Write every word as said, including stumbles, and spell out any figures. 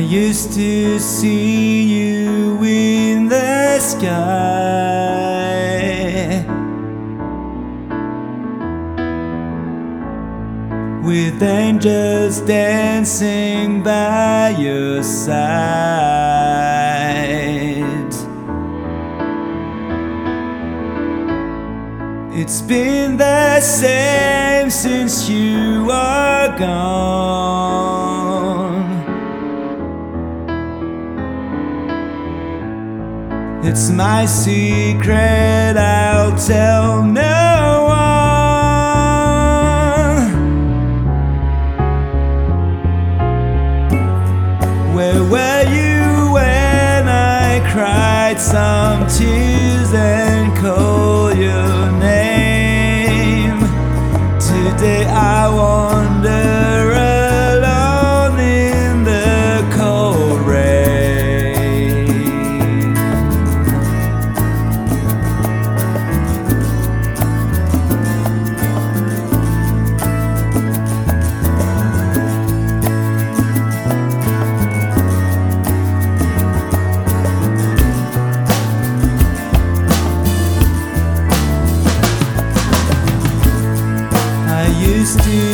used to see you in the sky, with angels dancing by your side. It's been the same since you are gone. It's my secret, I'll tell no one. Where were you when I cried some tears and called your name? Today I wander alone in the cold rain. I used to